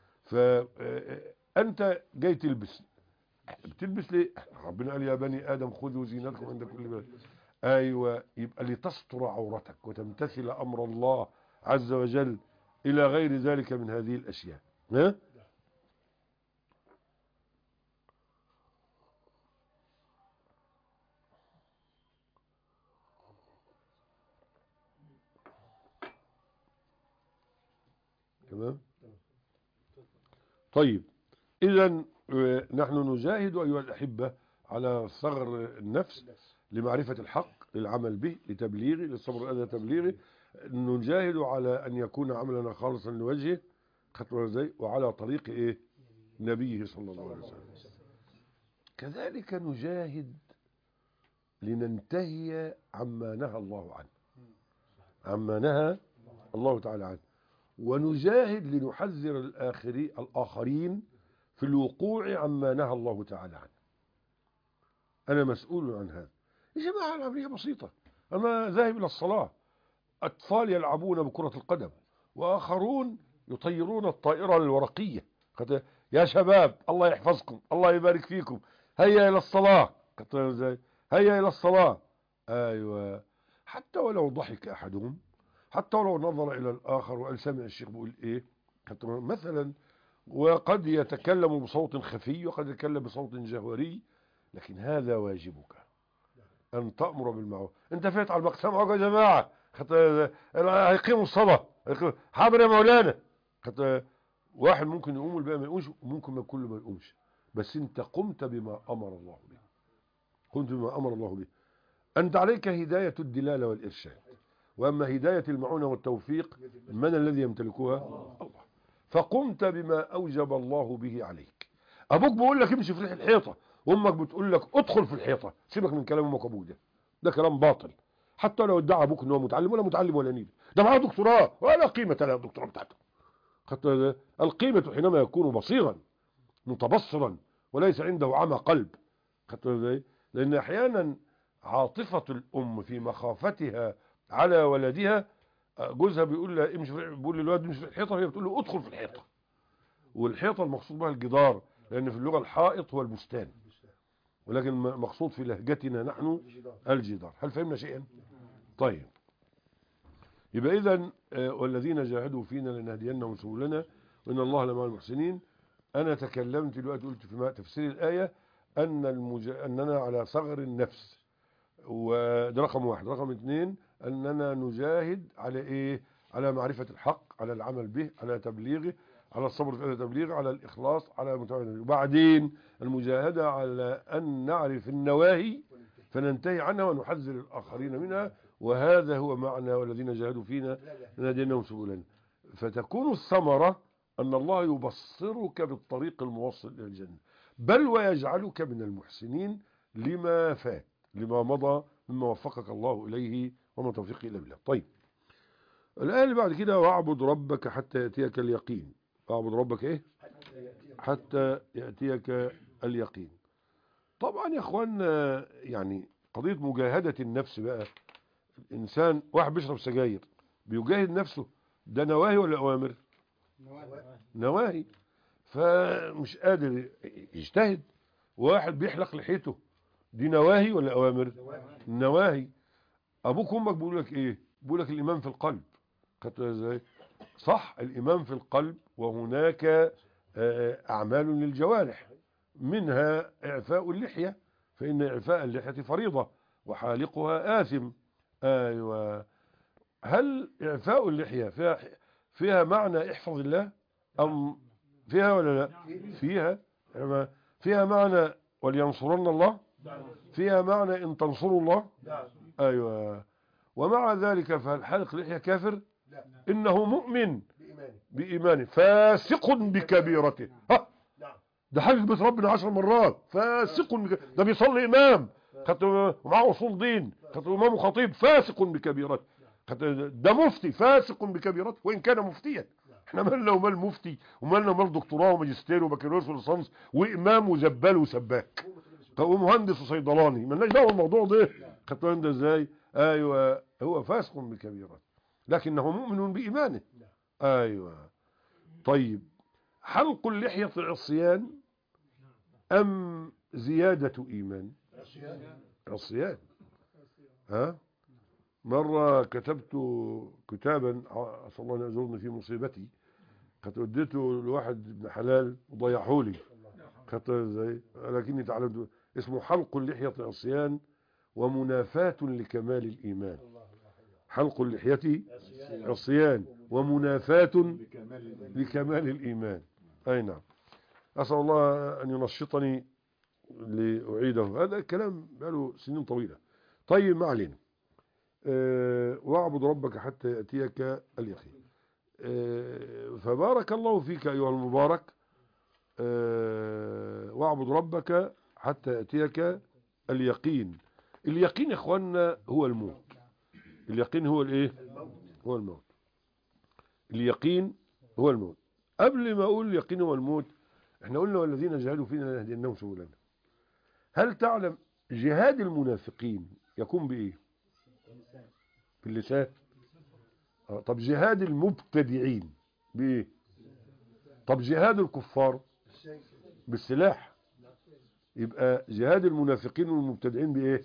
فأنت جاي تلبس، بتلبس ليه؟ ربنا قال يا بني آدم خذوا زينتكم عند كل بلد. أيوة، يبقى لتستر عورتك وتمتثل أمر الله عز وجل إلى غير ذلك من هذه الأشياء. ها؟ تمام. طيب، إذن نحن نجاهد أيها الأحبة على ثغر النفس لمعرفة الحق، للعمل به، لتبليغه، للصبر على تبليغه. نجاهد على أن يكون عملنا خالصا لوجهه، خطوة ازاي، وعلى طريق إيه؟ نبيه صلى الله عليه وسلم. كذلك نجاهد لننتهي عما نهى الله عنه، عما نهى الله تعالى عنه، ونجاهد لنحذر الآخرين الآخرين في الوقوع عما نهى الله تعالى عنه. أنا مسؤول عن هذا. يا جماعة العملية بسيطة. أنا ذاهب إلى الصلاة، أطفال يلعبون بكرة القدم، وآخرون يطيرون الطائرة الورقية. يا شباب الله يحفظكم، الله يبارك فيكم، هيا إلى الصلاة. هيا إلى الصلاة. أيوة. حتى ولو ضحك أحدهم، حتى ولو نظر إلى الآخر وقال سمع الشيخ بيقول إيه مثلا، وقد يتكلم بصوت خفي وقد يتكلم بصوت جهوري، لكن هذا واجبك أن تأمر بالمعروف. أنت فات على المقسم يا جماعة، هيقيموا الصلاة، حاضر يا مولانا. واحد ممكن يقوم والباقي ما يقومش، وممكن ما كله ما يقومش، بس أنت قمت بما أمر الله به. قمت بما أمر الله به. أنت عليك هداية الدلالة والإرشاد، وأما هداية المعونة والتوفيق من الذي يمتلكها؟ الله. فقمت بما أوجب الله به عليك. أبوك بيقول لك امشي في الحيطة، وأمك بتقول لك ادخل في الحيطة. سيبك من كلام أمك وأبوك، ده ده كلام باطل. حتى لو ادعى أبوك إن هو متعلم، ولا متعلم ولا نيل، ده معاه دكتوراه ولا قيمة له الدكتوراه بتاعته. حتى القيمة حينما يكون بصيرا متبصرا وليس عنده عمى قلب. حتى لأن أحيانا عاطفة الأم في مخافتها على ولدها، جوزها بيقول لها امشي، بيقول للولد امشي في الحيطة، وهي بتقول له ادخل في الحيطة. والحيطة المقصود بها الجدار، لأن في اللغة الحائط هو البستان، ولكن مقصود في لهجتنا نحن الجدار. هل فهمنا شيئا؟ طيب، يبقى إذن والذين جاهدوا فينا لنهدينهم سبلنا وإن الله لمع المحسنين. أنا تكلمت دلوقتي قلت في تفسير الآية أن المج... أننا على ثغر النفس، وده رقم واحد. رقم اثنين أننا نجاهد على إيه؟ على معرفة الحق، على العمل به، على تبليغه، على الصبر على تبليغه، على الإخلاص، على متابعة. وبعدين المجاهدة على أن نعرف النواهي فننتهي عنها ونحذر الآخرين منها. وهذا هو معنى والذين جاهدوا فينا لنهدينهم سبلنا. فتكون الثمرة أن الله يبصرك بالطريق الموصل إلى الجنة، بل ويجعلك من المحسنين لما فات، لما مضى مما وفقك الله إليه وما توفيقه إلا بالله. طيب، الآية اللي بعد كده واعبد ربك حتى يأتيك اليقين. واعبد ربك ايه حتى يأتيك اليقين. طبعا يا اخوانا يعني قضية مجاهدة النفس بقى، الانسان واحد بيشرب سجاير بيجاهد نفسه، ده نواهي ولا اوامر؟ نواهي. فمش قادر يجتهد. واحد بيحلق لحيته، دي نواهي ولا اوامر؟ نواهي. ابوك وامك بيقول لك ايه؟ بيقول لك الايمان في القلب. خدت ازاي؟ صح، الايمان في القلب، وهناك اعمال للجوارح منها اعفاء اللحية، فان اعفاء اللحية فريضة وحالقها آثم. ايوه. هل اعفاء اللحية فيها فيها معنى احفظ الله ام فيها ولا لا؟ فيها. فيها معنى ولينصرن الله، فيها معنى ان تنصروا الله. ايوه. ومع ذلك فهل حالق اللحية كافر؟ انه مؤمن بإيمانه فاسق بكبيرته. ها، ده حاجة بيت ربنا عشر مرات، فاسق بك... ده بيصلي إمام ومعه أصول دين، إمام وخطيب، فاسق بكبيرته. ده مفتي فاسق بكبيرته وإن كان مفتيا. احنا مالنا ومال مفتي، ومالنا ومال دكتوراه وماجستير وبكالوريوس وليسانس وإمام وزبال وسباك ومهندس وصيدلاني، مالناش دعوه بالموضوع ده. خدتوا ده ازاي؟ ايوه، هو فاسق بكبيرته لكنه مؤمن بإيمانه. ايوه. طيب، حلق اللحية عصيان ام زيادة ايمان؟ عصيان. ها، مرة كتبت كتابا اسأل الله ان يجرني في مصيبتي، كنت اديته لواحد ابن حلال وضيعه لي. خدت ازاي؟ لكني تعلمت اسمه حلق اللحية عصيان ومنافاة لكمال الإيمان. حلق اللحية عصيان ومنافاة لكمال الإيمان. أي نعم. أسأل الله أن ينشطني لأعيده، هذا الكلام بقاله سنين طويلة. طيب ما علينا. أه واعبد ربك حتى يأتيك اليقين. أه فبارك الله فيك أيها المبارك. أه واعبد ربك حتى يأتيك اليقين. اليقين يا اخوانا هو الموت. اليقين هو الايه؟ هو الموت. اليقين هو الموت. قبل ما اقول اليقين هو الموت، احنا قلنا والذين جاهدوا فينا لنهدينهم سبلنا. هل تعلم جهاد المنافقين يكون بايه؟ باللسان. اه. طب جهاد المبتدعين بايه؟ طب جهاد الكفار بالسلاح. يبقى جهاد المنافقين والمبتدعين بايه؟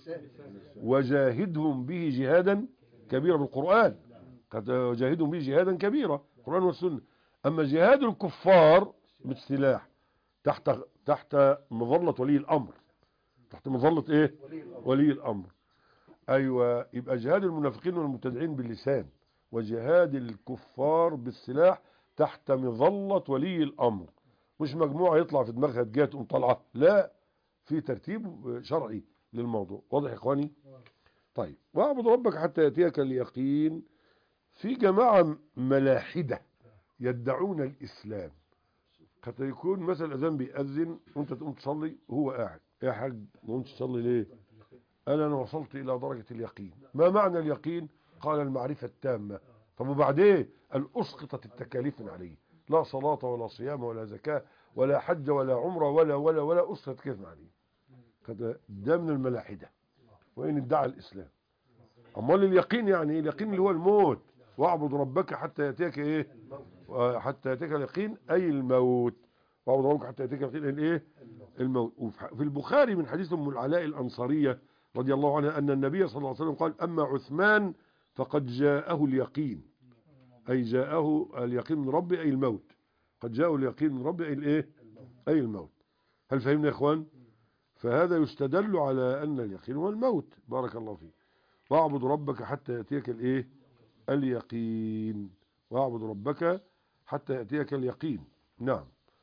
وجاهدهم به جهادا كبيرا بالقرآن. وجاهدهم به جهادا كبيرا القرآن والسنة. اما جهاد الكفار بالسلاح تحت تحت مظلة ولي الامر. تحت مظلة ايه؟ ولي الامر. ايوه. يبقى جهاد المنافقين والمبتدعين باللسان، وجهاد الكفار بالسلاح تحت مظلة ولي الامر. مش مجموعة يطلع في دماغها تجاه تقوم طالعة، لا، في ترتيب شرعي للموضوع. واضح يا اخواني؟ طيب، واعبد ربك حتى ياتيك اليقين. في جماعة ملاحدة يدعون الاسلام، قد يكون مثلا الاذان بيأذن وانت تقوم تصلي وهو قاعد، يا حاج ما قمتش تصلي ليه؟ قال انا وصلت الى درجة اليقين. ما معنى اليقين؟ قال المعرفة التامة. طب وبعدين؟ قال اسقطت التكاليف من عليه، لا صلاة ولا صيام ولا زكاة ولا حج ولا عمرة ولا ولا ولا اسقطت كيف من عليه. ده من الملاحدة وإن ادعى الإسلام. أمال اليقين يعني إيه؟ اليقين اللي هو الموت. واعبد ربك حتى يأتيك إيه؟ حتى يأتيك اليقين أي الموت. واعبد ربك حتى يأتيك اليقين الإيه؟ الموت. وفي البخاري من حديث أم العلاء الأنصارية رضي الله عنها أن النبي صلى الله عليه وسلم قال أما عثمان فقد جاءه اليقين، أي جاءه اليقين من ربي أي الموت. قد جاءه اليقين من ربي أي الإيه؟ أي الموت. هل فهمنا يا إخوان؟ فهذا يستدل على أن اليقين هو الموت. بارك الله فيك. واعبد ربك حتى يأتيك الايه؟ اليقين. واعبد ربك حتى يأتيك اليقين. نعم.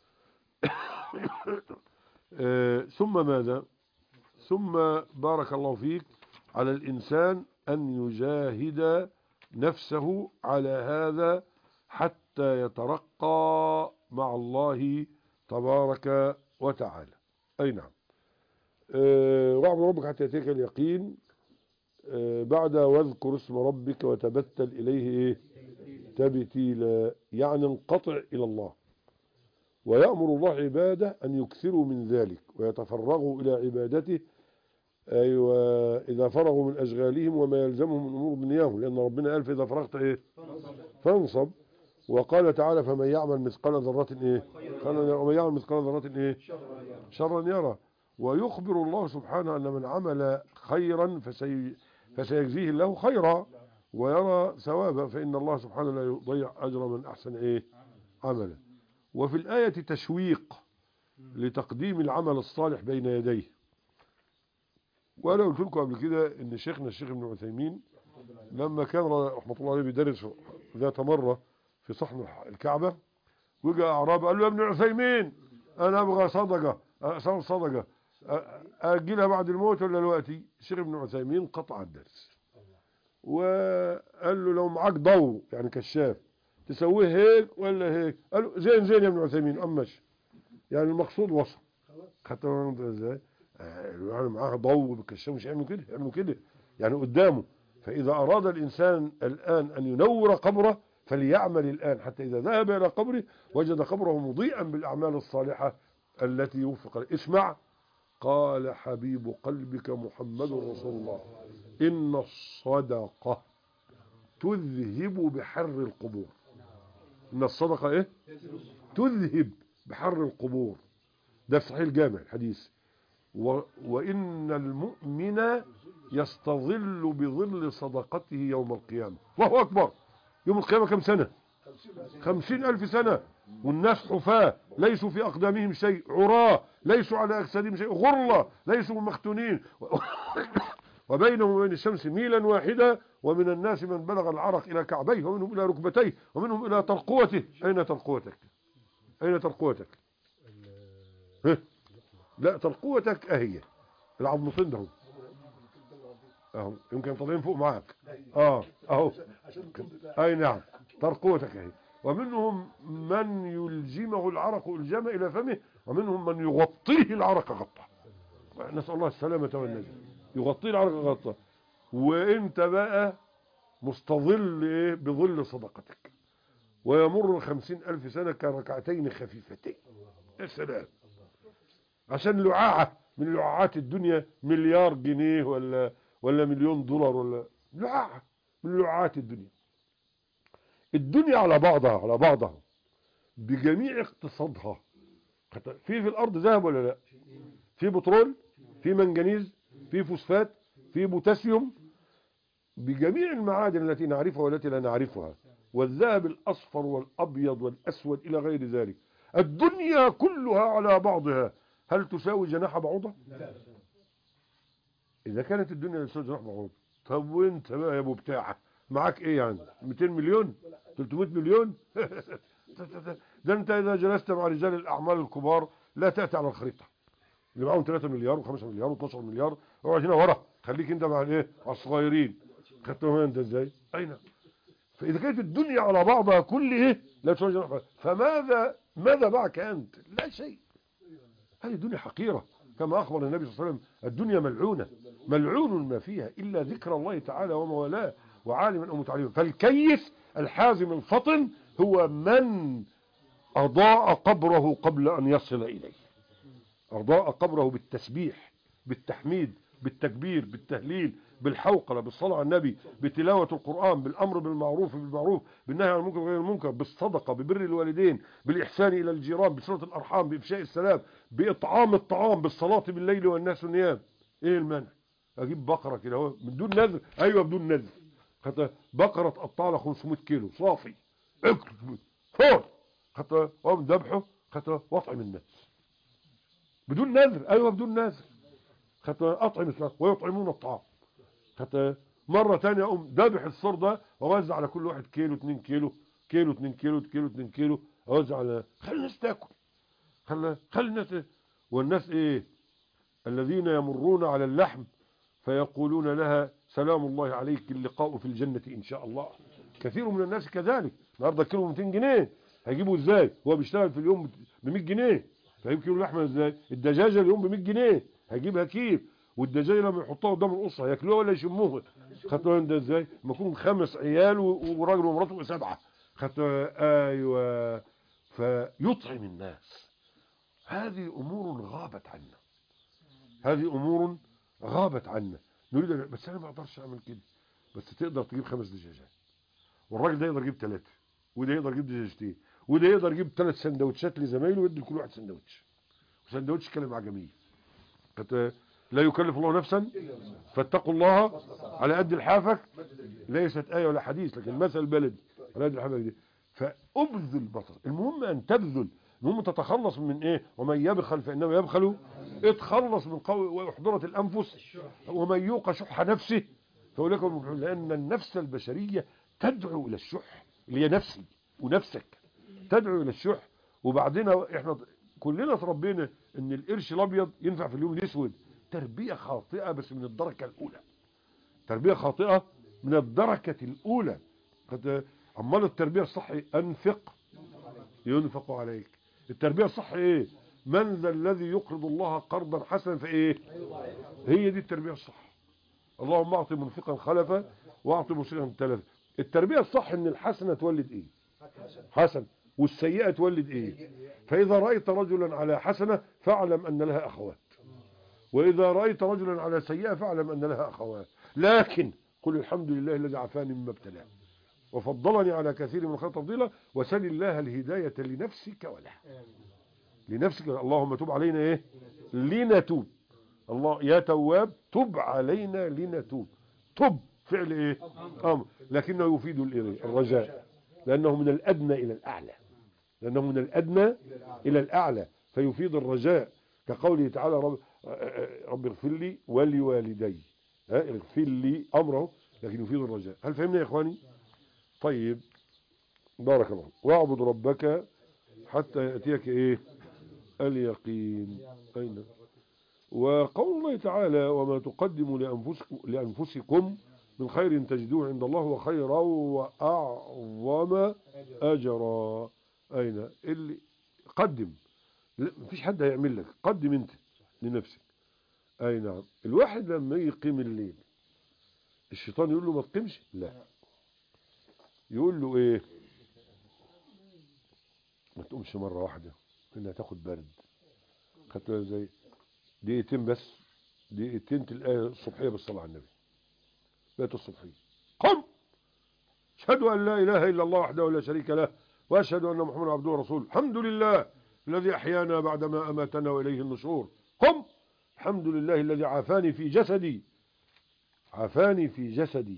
آه ثم ماذا؟ ثم بارك الله فيك على الإنسان أن يجاهد نفسه على هذا حتى يترقى مع الله تبارك وتعالى. أي نعم. أه واعبد ربك حتى يأتيك اليقين. أه بعد واذكر اسم ربك وتبتل إليه إيه؟ تبتيلا، يعني انقطع إلى الله. ويأمر الله عباده أن يكثروا من ذلك ويتفرغوا إلى عبادته، أيوة إذا فرغوا من أشغالهم وما يلزمهم من أمور دنياهم، لأن ربنا قال فإذا فرغت إيه فانصب. وقال تعالى فمن يعمل مثقال ذرة إيه خيرا ومن يعمل مثقال ذرة إيه شرا يرى. ويخبر الله سبحانه أن من عمل خيرا فسي فسيجزيه الله خيرا ويرى ثوابا، فإن الله سبحانه لا يضيع أجر من أحسن إيه عملا. وفي الآية تشويق لتقديم العمل الصالح بين يديه. وأنا قلت لكم قبل كده إن شيخنا الشيخ ابن عثيمين لما كان رحمة الله عليه بيدرس ذات مرة في صحن الكعبة، وجاء أعرابي قال له يا ابن عثيمين أنا أبغى صدقة أصل صدقة أجيلها بعد الموت ولا دلوقتي؟ الشيخ ابن عثيمين قطع الدرس وقال له لو معاك ضوء يعني كشاف تسويه هيك ولا هيك؟ قال له زين زين يا ابن عثيمين أمش، يعني المقصود وصل. خدت بالك ازاي؟ يعني معاه ضوء بالكشاف مش يعملوا كده، يعملوا كده يعني قدامه. فإذا أراد الإنسان الآن أن ينور قبره فليعمل الآن، حتى إذا ذهب إلى قبره وجد قبره مضيئا بالأعمال الصالحة التي يوفق. اسمع، قال حبيب قلبك محمد رسول الله إن الصدقة تذهب بحر القبور. إن الصدقة إيه؟ تذهب بحر القبور. ده في صحيح الجامع الحديث. و... وإن المؤمن يستظل بظل صدقته يوم القيامة. وهو أكبر. يوم القيامة كم سنة؟ خمسين ألف سنة، والناس حفاة ليسوا في أقدامهم شيء، عراة ليسوا على أجسادهم شيء، غرلة ليسوا مختونين وبينهم وبين الشمس ميلا واحدة، ومن الناس من بلغ العرق إلى كعبيه ومنهم إلى ركبتيه ومنهم إلى ترقوته. أين ترقوتك؟ أين ترقوتك؟ لا ترقوتك أهي العظمتين دهم اهو، يمكن طالعين فوق معاك اه اهو اي نعم ترقوتك اهي. ومنهم من يلجمه العرق الجام الى فمه، ومنهم من يغطيه العرق غطه، نسأل الله السلامة والنجاة، يغطيه العرق غطه. وانت بقى مستظل ايه بظل صدقتك، ويمر خمسين الف سنة كركعتين خفيفتين. يا سلام، عشان لعاعة من لعاعات الدنيا، مليار جنيه ولا ولا مليون دولار ولا لعاعة من لعاعات الدنيا. الدنيا على بعضها على بعضها بجميع اقتصادها. في في الارض ذهب ولا لا؟ في بترول، في منجنيز، في فوسفات، في بوتاسيوم، بجميع المعادن التي نعرفها والتي لا نعرفها، والذهب الاصفر والابيض والاسود الى غير ذلك. الدنيا كلها على بعضها هل تساوي جناح بعوضة؟ إذا كانت الدنيا تساوي جناح بعوضة، طب وانت بقى يا ابو بتاعه معاك ايه يعني؟ مئتين مليون؟ ثلاثمئة مليون؟ ده انت اذا جلست مع رجال الاعمال الكبار لا تأتي على الخريطة، اللي معاهم ثلاثة مليار و5 مليار و12 مليار، اقعد هنا ورا، خليك انت مع الايه؟ مع الصغيرين. خدتهم انت ازاي؟ اين؟ فاذا كانت الدنيا على بعضها كل ايه لا تساوي جناح بعوضة، فماذا ماذا معك انت؟ لا شيء. هذه الدنيا حقيرة، كما أخبر النبي صلى الله عليه وسلم الدنيا ملعونة، ملعون ما فيها إلا ذكر الله تعالى وما والاه وعالما أو متعلما. فالكيس الحازم الفطن هو من أضاء قبره قبل أن يصل إليه، أضاء قبره بالتسبيح، بالتحميد، بالتكبير، بالتهليل، بالحوقلة، بالصلاة على النبي، بتلاوة القرآن، بالأمر بالمعروف بالمعروف، بالنهي عن المنكر وغير المنكر، بالصدقة، ببر الوالدين، بالإحسان إلى الجيران، بصلة الأرحام، بإفشاء السلام، بإطعام الطعام، بالصلاة بالليل والناس نيام. إيه المانع؟ أجيب بقرة كده اهو من دون نذر، أيوة بدون نذر، حتى بقرة تقطع لها خمسمئة كيلو صافي اكل فور، حتى قام ذبحه، حتى وطعم الناس بدون نذر، أيوة بدون نذر، حتى أطعم الناس ويطعمون الطعام. حتى مرة تانية أقوم ذبح الصور ده وأوزع على كل واحد كيلو اتنين كيلو كيلو اتنين كيلو كيلو اتنين كيلو، أوزع على، خلي الناس تاكل، خلي خلي الناس. والناس إيه؟ الذين يمرون على اللحم فيقولون لها سلام الله عليك اللقاء في الجنة إن شاء الله. كثير من الناس كذلك. النهارده كيلو مئتين جنيه هيجيبه ازاي؟ هو بيشتغل في اليوم ب مئة جنيه، فهيجيب كيلو لحمه ازاي؟ الدجاجه اليوم ب مئة جنيه هيجيبها كيف؟ والدجاجه لما يحطوها قدام الاسره ياكلوها ولا يشموها؟ خدتوا ده ازاي؟ لما يكون خمس عيال وراجل ومراته سبعه، خدتوا؟ ايوه. فيطعم الناس. هذه أمور غابت عنا، هذه أمور غابت عنا. نريد أن... بس أنا ما أقدرش أعمل كده. بس تقدر تجيب خمس دجاجات، والراجل ده يقدر يجيب ثلاثة، وده يقدر يجيب دجاجتين، وده يقدر يجيب ثلاث سندوتشات لزمايله ويدي لكل واحد سندوتش، وسندوتش كلمة عجمية. لا يكلف الله نفسا فاتقوا الله على قد الحافك. ليست آية ولا حديث، لكن مثل بلدي على قد الحافك دي. فأبذل بطل. المهم أن تبذل، المهم تتخلص من إيه؟ ومن يبخل فإنما يبخل. اتخلص من قول وأحضرت الأنفس ومن يوق شح نفسه فأولئك هم المفلحون. لأن النفس البشرية تدعو إلى الشح، اللي هي نفسي ونفسك تدعو إلى الشح. وبعدين احنا كلنا تربينا ان القرش الابيض ينفع في اليوم الاسود. تربية خاطئة بس من الدرجة الاولى، تربية خاطئة من الدرجة الاولى. عمال التربية الصح انفق ينفق عليك. التربية الصح ايه؟ من ذا الذي يقرض الله قرضا حسنا فايه؟ هي دي التربية الصح. اللهم اعطي منفقا خلفا واعطي مسرفا تلفا. التربية الصح ان الحسنة تولد ايه؟ حسن، والسيئة تولد ايه؟ فاذا رأيت رجلا على حسنة فاعلم ان لها اخوات، واذا رأيت رجلا على سيئة فاعلم ان لها اخوات. لكن قل الحمد لله الذي عافاني مما ابتلاه وفضلني على كثير من الخير تفضيلا وسل الله الهداية لنفسك ولها. لنفسك. اللهم تب علينا ايه؟ لنتوب. الله يا تواب تب علينا لنتوب. تب فعل ايه؟ امر، لكنه يفيد الرجاء، لانه من الادنى الى الاعلى، لانه من الادنى الى الاعلى فيفيد الرجاء. كقوله تعالى رب, رب اغفر لي ولوالدي، اغفر لي امره، لكن يفيد الرجاء. هل فهمنا يا اخواني؟ طيب بارك الله. واعبد ربك حتى ياتيك ايه؟ اليقين. اين؟ وقول الله تعالى وما تقدموا لانفسكم لانفسكم من خير تجدوه عند الله وخيرا واعظم اجرا. اين اللي قدم؟ مفيش حد هيعمل لك، قدم انت لنفسك. اي نعم. الواحد لما يقيم الليل الشيطان يقول له ما تقيمش، لا، يقول له ايه؟ ما تقومش مره واحده انها تاخد برد، خدت زي دقيقتين بس، دقيقتين تلاقي الصبحيه بالصلاه على النبي، بقت الصبحيه قم اشهد ان لا اله الا الله وحده لا شريك له واشهد ان محمدا عبده ورسوله الحمد لله الذي احيانا بعدما اماتنا واليه النشور. قم الحمد لله الذي عافاني في جسدي، عافاني في جسدي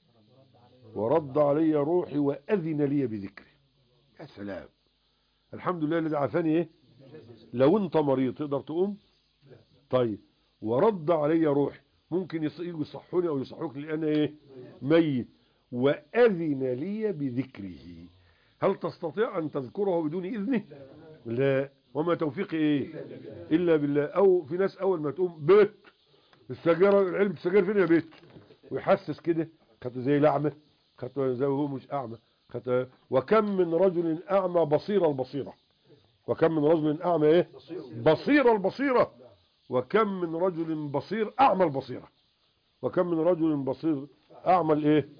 ورد علي روحي واذن لي بذكره. يا سلام. الحمد لله الذي عافاني ايه؟ لو انت مريض تقدر تقوم؟ طيب. ورد علي روحي، ممكن يجوا يصحوني او يصحوك لان ايه؟ ميت. واذن لي بذكره. هل تستطيع ان تذكره بدون اذنه؟ لا. وما توفيقي ايه؟ الا بالله. او في ناس اول ما تقوم بيت السجاير، علبه السجاير فين يا بيت؟ ويحسس كده، خدت زي لعمه، خدت زي وهو مش اعمى. خدت. وكم من رجل اعمى بصير البصيره، وكم من رجل اعمى ايه؟ بصير البصيره، وكم من رجل بصير اعمى البصيره، وكم من رجل بصير اعمى الايه؟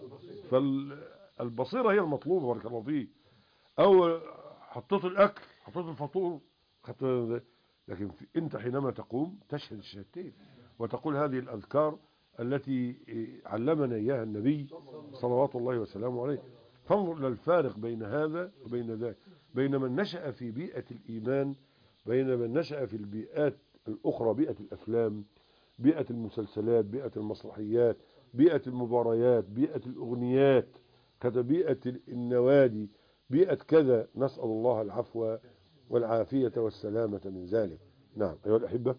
فالبصيره هي المطلوبه. بارك الله فيك. او حطيت الاكل، حطيت الفطور، خدت. لكن انت حينما تقوم تشهد الشهادتين وتقول هذه الاذكار التي علمنا اياها النبي صلوات الله وسلامه عليه. فانظر الى الفارق بين هذا وبين ذاك، بين من نشأ في بيئة الايمان، بين من نشأ في البيئات الاخرى، بيئة الافلام، بيئة المسلسلات، بيئة المسرحيات، بيئة المباريات، بيئة الاغنيات، كذا بيئة النوادي، بيئة كذا. نسأل الله العفو والعافية والسلامة من ذلك. نعم أيها الأحبة.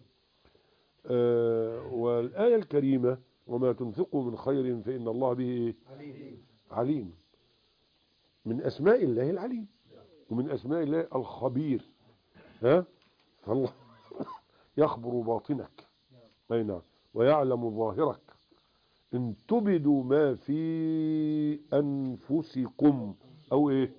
آه والآية الكريمة وما تنفقوا من خير فإن الله به عليم. من أسماء الله العليم، ومن أسماء الله الخبير. ها؟ فالله يخبر باطنك، أي نعم، ويعلم ظاهرك. إن تبدوا ما في أنفسكم أو إيه؟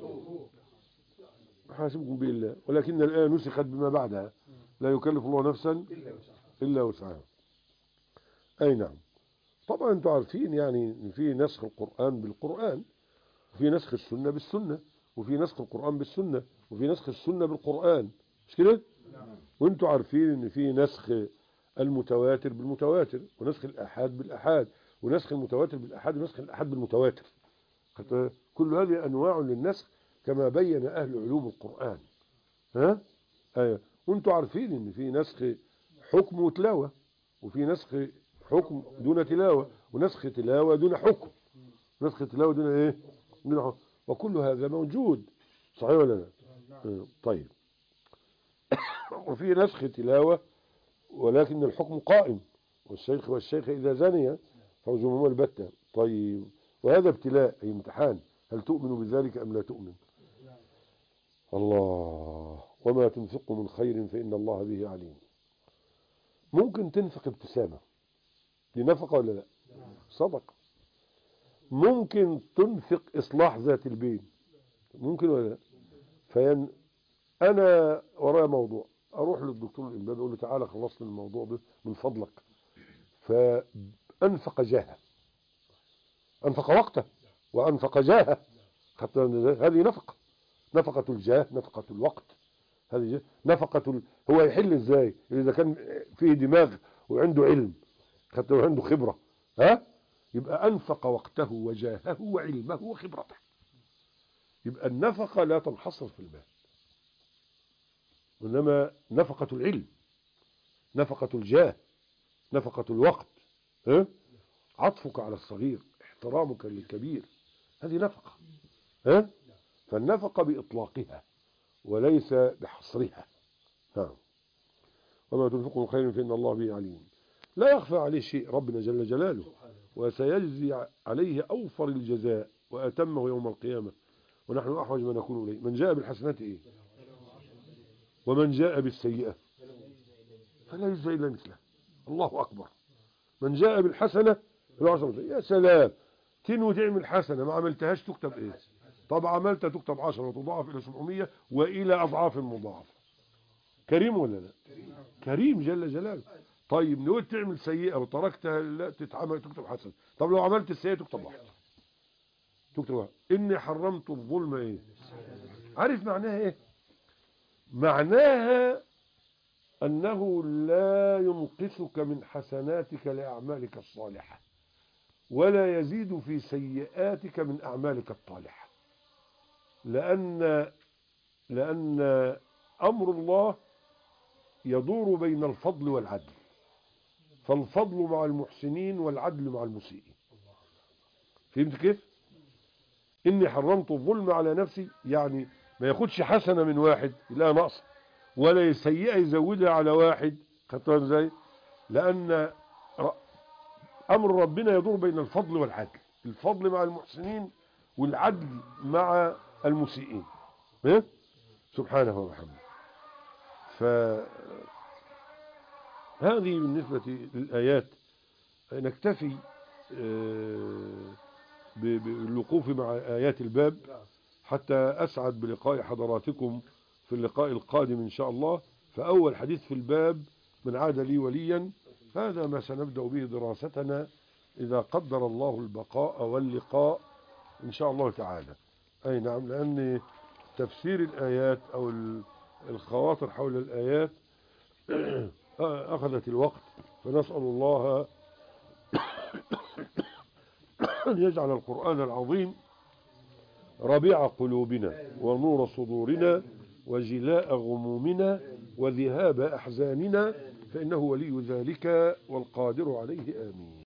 حاسبكم بالله. ولكن الآية نسخت بما بعدها، لا يكلف الله نفسا إلا وسعها. أي نعم. طبعا أنتم عارفين يعني في نسخ القرآن بالقرآن، في نسخ السنة بالسنة، وفي نسخ القرآن بالسنة، وفي نسخ السنة بالقرآن، مش كده؟ وانتوا عارفين ان في نسخ المتواتر بالمتواتر، ونسخ الآحاد بالآحاد، ونسخ المتواتر بالآحاد، ونسخ الآحاد بالمتواتر. كل هذه أنواع للنسخ كما بين أهل علوم القرآن. ها؟ أيوة. وانتوا عارفين ان في نسخ حكم وتلاوة، وفي نسخ حكم دون تلاوة، ونسخ تلاوة دون حكم، نسخ تلاوة دون ايه؟ دون حكم. وكل هذا موجود، صحيح ولا لا؟ آه. طيب. وفي نسخ تلاوة ولكن الحكم قائم، والشيخ والشيخ إذا زنيا فرجمهما البتة. طيب. وهذا ابتلاء، أي امتحان، هل تؤمن بذلك أم لا تؤمن؟ الله. وما تنفقوا من خير فإن الله به عليم. ممكن تنفق ابتسامة، دي نفقة ولا لا؟ صدقة. ممكن تنفق إصلاح ذات البين، ممكن ولا لا؟ فين أنا ورايا موضوع، أروح للدكتور الإمبابي أقول له تعالى خلصت الموضوع ده من فضلك، فأنفق جاهه، أنفق وقته وأنفق جاهه، هذه نفقة، نفقة الجاه، نفقة الوقت، هذه نفقة ال... هو يحل ازاي اذا كان فيه دماغ وعنده علم، حتى وعنده خبرة، ها؟ يبقى انفق وقته وجاهه وعلمه وخبرته. يبقى النفقة لا تنحصر في المال، وانما نفقة العلم، نفقة الجاه، نفقة الوقت، ها؟ عطفك على الصغير، احترامك للكبير، هذه نفقة، ها؟ فالنفقة بإطلاقها وليس بحصرها. ها. وما تنفقوا من خير فإن الله به عليم. لا يخفى عليه شيء، ربنا جل جلاله، وسيجزي عليه أوفر الجزاء وأتمه يوم القيامة، ونحن أحوج ما نكون إليه. من جاء بالحسنات إيه؟ ومن جاء بالسيئة فلا يجزى إلا مثله. الله أكبر. من جاء بالحسنة يا سلام، تنوي تعمل حسنة ما عملتهاش تكتب إيه؟ طب عملتها تكتب عشرة وتضاعف إلى سبعمية وإلى أضعاف مضاعفة. كريم ولا لا؟ كريم جل جلاله. طيب نويت تعمل سيئة وتركتها لا تتعمل تكتب حسنة. طب لو عملت السيئة تكتب واحد، تكتب واحد. إني حرمت الظلم إيه؟ عارف معناها إيه؟ معناها أنه لا ينقصك من حسناتك لأعمالك الصالحة، ولا يزيد في سيئاتك من أعمالك الطالحة، لأن لأن أمر الله يدور بين الفضل والعدل، فالفضل مع المحسنين والعدل مع المسيئين. فهمت كيف؟ إني حرمت الظلم على نفسي، يعني ما ياخدش حسنة من واحد لا نقص، ولا سيئة يزودها على واحد، خدتها ازاي؟ لأن أمر ربنا يدور بين الفضل والعدل، الفضل مع المحسنين والعدل مع المسيئين، إيه؟ سبحانه وبحمده. فهذه بالنسبة للآيات. نكتفي بالوقوف مع آيات الباب حتى أسعد بلقاء حضراتكم في اللقاء القادم إن شاء الله. فأول حديث في الباب من عاد لي وليا، هذا ما سنبدأ به دراستنا إذا قدر الله البقاء واللقاء إن شاء الله تعالى. أي نعم، لأن تفسير الآيات أو الخواطر حول الآيات أخذت الوقت، فنسأل الله أن يجعل القرآن العظيم ربيع قلوبنا ونور صدورنا وجلاء غمومنا وذهاب أحزاننا، فإنه ولي ذلك والقادر عليه. آمين.